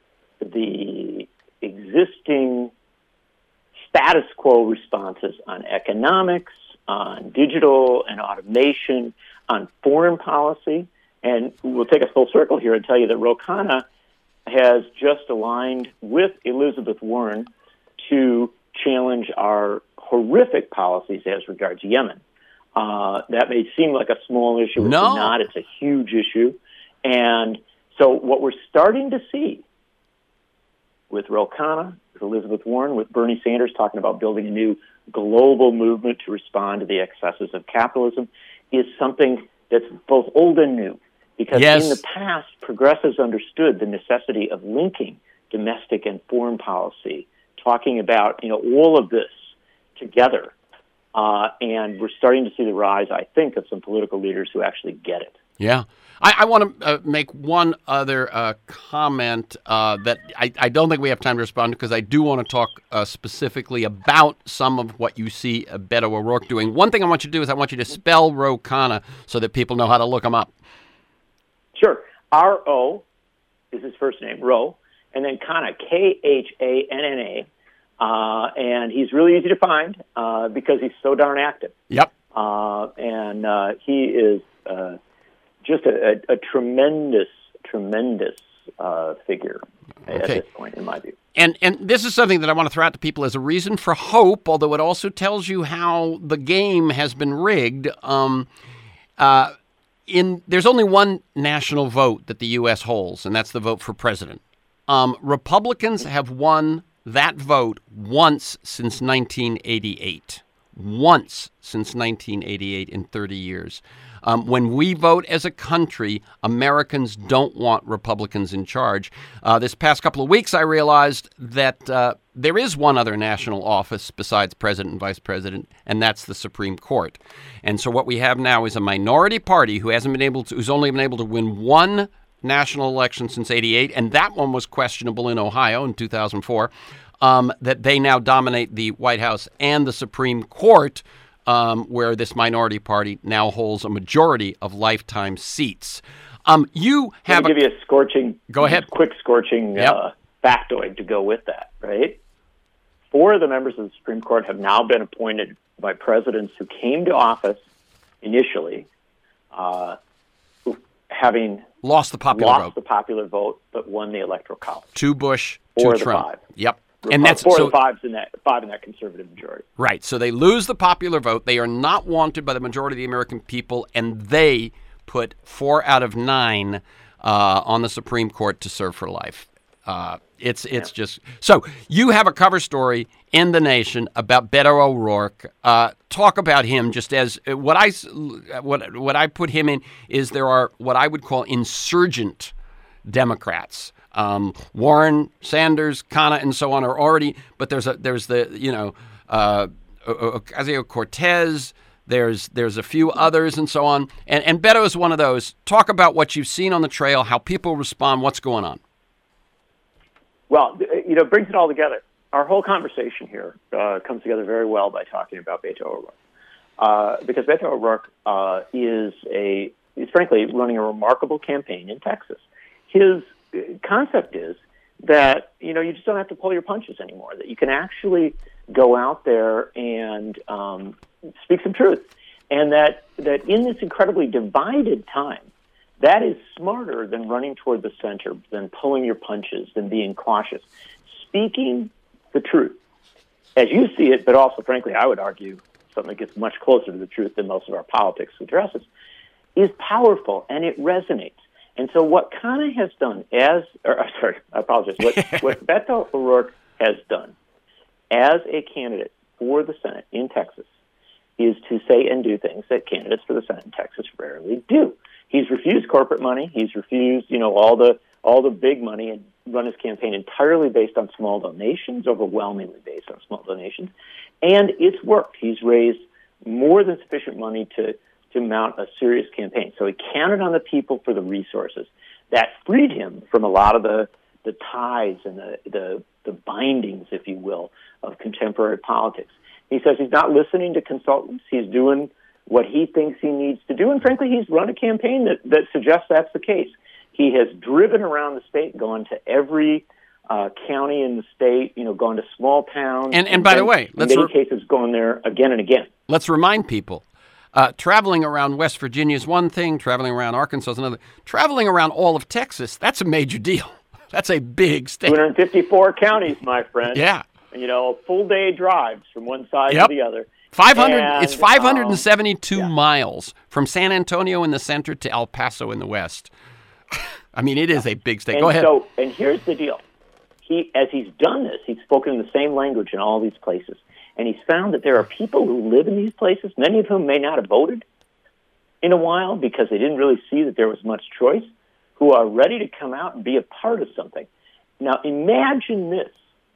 the existing status quo responses on economics, on digital and automation, on foreign policy. And we'll take a full circle here and tell you that Ro Khanna has just aligned with Elizabeth Warren to challenge our horrific policies as regards Yemen. Uh, that may seem like a small issue. It's no. not. It's a huge issue. And so what we're starting to see with Ro Khanna, with Elizabeth Warren, with Bernie Sanders talking about building a new global movement to respond to the excesses of capitalism, is something that's both old and new. Because yes. in the past, progressives understood the necessity of linking domestic and foreign policy, talking about, you know, all of this together. Uh, and we're starting to see the rise, I think, of some political leaders who actually get it. Yeah. I, I want to uh, make one other uh, comment uh, that I, I don't think we have time to respond to, because I do want to talk uh, specifically about some of what you see uh, Beto O'Rourke doing. One thing I want you to do is I want you to spell Ro Khanna so that people know how to look him up. Sure. R O is his first name, Ro, and then Khanna, K H A N N A. Uh, and he's really easy to find uh, because he's so darn active. Yep. Uh, and uh, he is uh, just a, a, a tremendous, tremendous uh, figure okay. at this point, in my view. And and this is something that I want to throw out to people as a reason for hope, although it also tells you how the game has been rigged. Um, uh, in there's only one national vote that the U S holds, and that's the vote for president. Um, Republicans have won that vote once since nineteen eighty-eight. Once since nineteen eighty-eight in thirty years. Um, when we vote as a country, Americans don't want Republicans in charge. Uh, this past couple of weeks, I realized that uh, there is one other national office besides president and vice president, and that's the Supreme Court. And so what we have now is a minority party who hasn't been able to, who's only been able to win one national election since eighty-eight, and that one was questionable in Ohio in two thousand four, um, that they now dominate the White House and the Supreme Court, um, where this minority party now holds a majority of lifetime seats. Um, you have Let me give you a scorching, go ahead. quick scorching yep. uh, factoid to go with that, right? Four of the members of the Supreme Court have now been appointed by presidents who came to office initially uh, having lost the popular lost vote. the popular vote, but won the electoral college. Two Bush, Four two of the Trump. five. Yep. And and that's four so, of the fives in that five in that conservative majority. Right. So they lose the popular vote. They are not wanted by the majority of the American people, and they put four out of nine uh, on the Supreme Court to serve for life. Uh, it's it's yeah. just so you have a cover story in The Nation about Beto O'Rourke. Uh, talk about him just as what I what what I put him in is there are what I would call insurgent Democrats. Um, Warren, Sanders, Khanna, and so on are already, but there's a there's the you know uh, Ocasio-Cortez. There's there's a few others and so on, and and Beto is one of those. Talk about what you've seen on the trail, how people respond, what's going on. Well, you know, it brings it all together. Our whole conversation here uh, comes together very well by talking about Beto O'Rourke, uh, because Beto O'Rourke uh, is a is frankly running a remarkable campaign in Texas. His concept is that, you know, you just don't have to pull your punches anymore, that you can actually go out there and um, speak some truth. And that, that in this incredibly divided time, that is smarter than running toward the center, than pulling your punches, than being cautious. Speaking the truth, as you see it, but also, frankly, I would argue something that gets much closer to the truth than most of our politics addresses, is powerful, and it resonates. And so what Khanna has done as, or sorry, I apologize, what, what Beto O'Rourke has done as a candidate for the Senate in Texas is to say and do things that candidates for the Senate in Texas rarely do. He's refused corporate money. He's refused, you know, all the all the big money, and run his campaign entirely based on small donations, overwhelmingly based on small donations. And it's worked. He's raised more than sufficient money to to mount a serious campaign. So he counted on the people for the resources. That freed him from a lot of the, the ties and the, the, the bindings, if you will, of contemporary politics. He says he's not listening to consultants. He's doing what he thinks he needs to do. And frankly, he's run a campaign that, that suggests that's the case. He has driven around the state, gone to every uh, county in the state, you know, gone to small towns. And, and, and by then, the way, let's in many re- cases gone there again and again. Let's remind people. Uh, traveling around West Virginia is one thing. Traveling around Arkansas is another. Traveling around all of Texas, that's a major deal. That's a big state. two hundred fifty-four counties, my friend. Yeah. You know, full day drives from one side yep. to the other. five hundred. And, it's five hundred seventy-two um, yeah. miles from San Antonio in the center to El Paso in the west. I mean, it is a big state. And Go ahead. So, and here's the deal. He, as he's done this, he's spoken in the same language in all these places. And he's found that there are people who live in these places, many of whom may not have voted in a while because they didn't really see that there was much choice, who are ready to come out and be a part of something. Now, imagine this.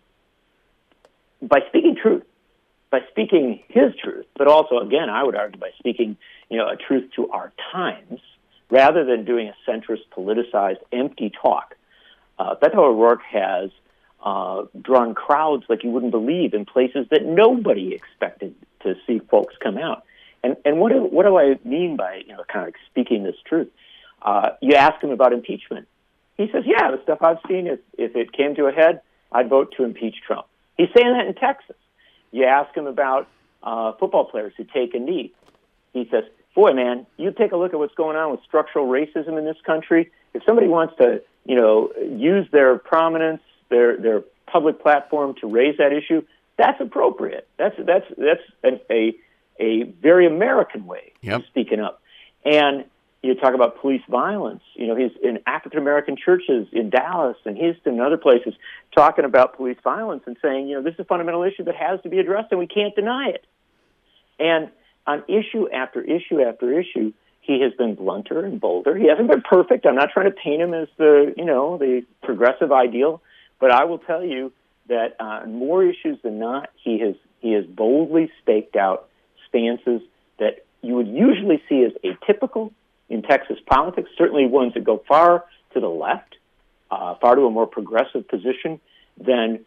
By speaking truth, by speaking his truth, but also, again, I would argue by speaking, you know, a truth to our times, rather than doing a centrist, politicized, empty talk, uh, Beto O'Rourke has uh, drawn crowds like you wouldn't believe in places that nobody expected to see folks come out. And and what do, what do I mean by, you know, kind of speaking this truth? Uh, you ask him about impeachment. He says, yeah, the stuff I've seen, if, if it came to a head, I'd vote to impeach Trump. He's saying that in Texas. You ask him about uh, football players who take a knee. He says, boy, man, you take a look at what's going on with structural racism in this country. If somebody wants to, you know, use their prominence, their their public platform to raise that issue, that's appropriate. That's that's that's an, a a very American way yep. of speaking up. And you talk about police violence. You know, he's in African-American churches in Dallas and Houston and other places talking about police violence and saying, you know, this is a fundamental issue that has to be addressed and we can't deny it. And on issue after issue after issue, he has been blunter and bolder. He hasn't been perfect. I'm not trying to paint him as the, you know, the progressive ideal, but I will tell you that on uh, more issues than not, he has he has boldly staked out stances that you would usually see as atypical in Texas politics, certainly ones that go far to the left, uh, far to a more progressive position than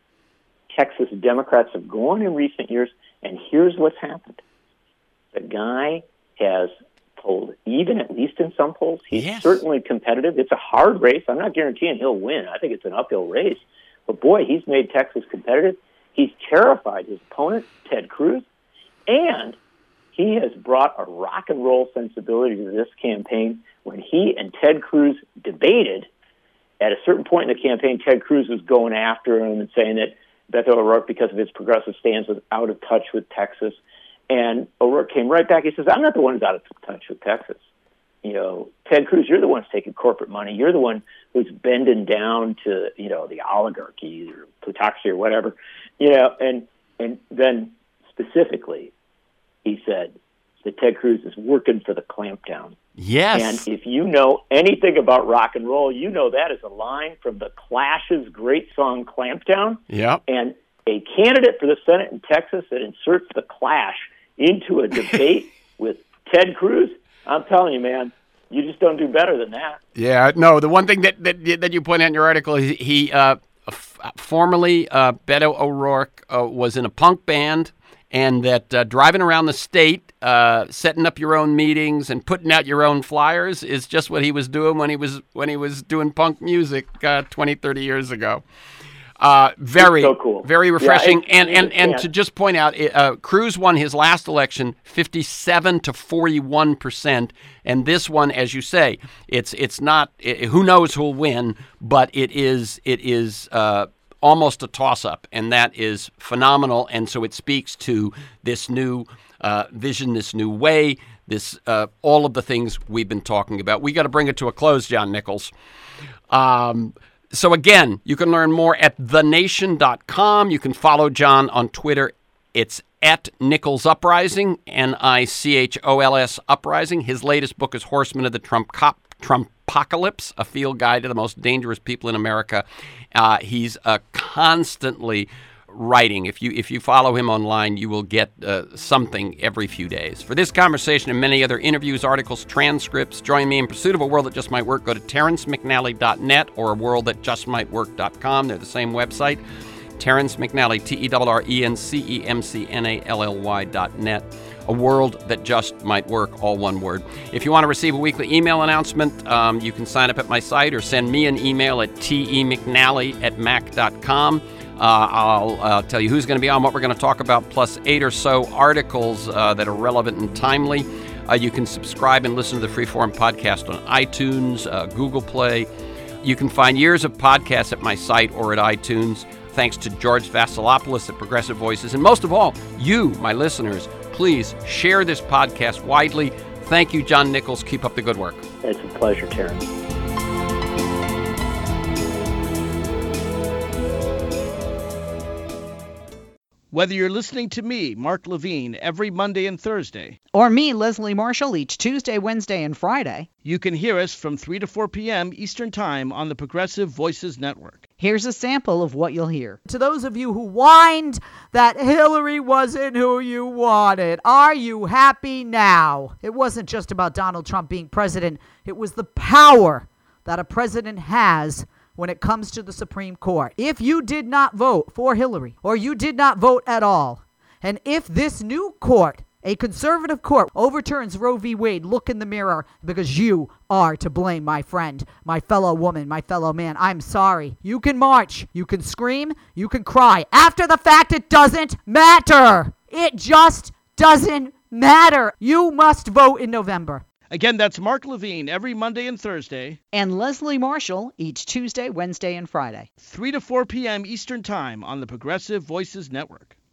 Texas Democrats have gone in recent years. And here's what's happened. The guy has polled even, at least in some polls. He's yes. certainly competitive. It's a hard race. I'm not guaranteeing he'll win. I think it's an uphill race. But, boy, he's made Texas competitive. He's terrified his opponent, Ted Cruz, and he has brought a rock and roll sensibility to this campaign. When he and Ted Cruz debated, at a certain point in the campaign, Ted Cruz was going after him and saying that Beto O'Rourke, because of his progressive stance, was out of touch with Texas. And O'Rourke came right back. He says, I'm not the one who's out of touch with Texas. You know, Ted Cruz, you're the one who's taking corporate money. You're the one who's bending down to, you know, the oligarchy or plutocracy or whatever. You know, and and then specifically, he said that Ted Cruz is working for the clampdown. Yes. And if you know anything about rock and roll, you know that is a line from the Clash's great song Clampdown. Yep. And a candidate for the Senate in Texas that inserts the Clash into a debate with Ted Cruz, I'm telling you, man, you just don't do better than that. Yeah, no, the one thing that that, that you point out in your article, he, he uh, f- formerly, uh, Beto O'Rourke uh, was in a punk band, and that uh, driving around the state, uh, setting up your own meetings and putting out your own flyers is just what he was doing when he was when he was doing punk music uh, twenty, thirty years ago. Uh, very, so cool. very refreshing. Yeah, and, and, and yeah. to just point out, uh, Cruz won his last election fifty-seven to forty-one percent. And this one, as you say, it's it's not, it, who knows who'll win, but it is, it is uh, almost a toss-up. And that is phenomenal. And so it speaks to this new uh, vision, this new way, this uh, all of the things we've been talking about. We got to bring it to a close, John Nichols. Um So again, you can learn more at the nation dot com. You can follow John on Twitter. It's at Nichols Uprising, N I C H O L S Uprising. His latest book is Horsemen of the Trump Cop, Trumpocalypse, a field guide to the most dangerous people in America. Uh, he's uh, constantly writing. If you if you follow him online, you will get uh, something every few days. For this conversation and many other interviews, articles, transcripts, join me in pursuit of a world that just might work. Go to terrence mcnally dot net or a world that just might work dot com. They're the same website. Terrence McNally, T E R R E N C E M C N A L L Y dot net. A world that just might work, all one word. If you want to receive a weekly email announcement, um, you can sign up at my site or send me an email at temcnally at mac dot com. Uh, I'll uh, tell you who's going to be on, what we're going to talk about, plus eight or so articles uh, that are relevant and timely. Uh, you can subscribe and listen to the Freeform podcast on iTunes, uh, Google Play. You can find years of podcasts at my site or at iTunes. Thanks to George Vasilopoulos at Progressive Voices. And most of all, you, my listeners, please share this podcast widely. Thank you, John Nichols. Keep up the good work. It's a pleasure, Terrence. Whether you're listening to me, Mark Levine, every Monday and Thursday, or me, Leslie Marshall, each Tuesday, Wednesday, and Friday, you can hear us from three to four p.m. Eastern Time on the Progressive Voices Network. Here's a sample of what you'll hear. To those of you who whined that Hillary wasn't who you wanted, are you happy now? It wasn't just about Donald Trump being president. It was the power that a president has when it comes to the Supreme Court. If you did not vote for Hillary, or you did not vote at all, and if this new court, a conservative court, overturns Roe v. Wade, look in the mirror, because you are to blame, my friend, my fellow woman, my fellow man. I'm sorry. You can march, you can scream, you can cry. After the fact, it doesn't matter. It just doesn't matter. You must vote in November. Again, that's Mark Levine every Monday and Thursday. And Leslie Marshall each Tuesday, Wednesday, and Friday. three to four p.m. Eastern Time on the Progressive Voices Network.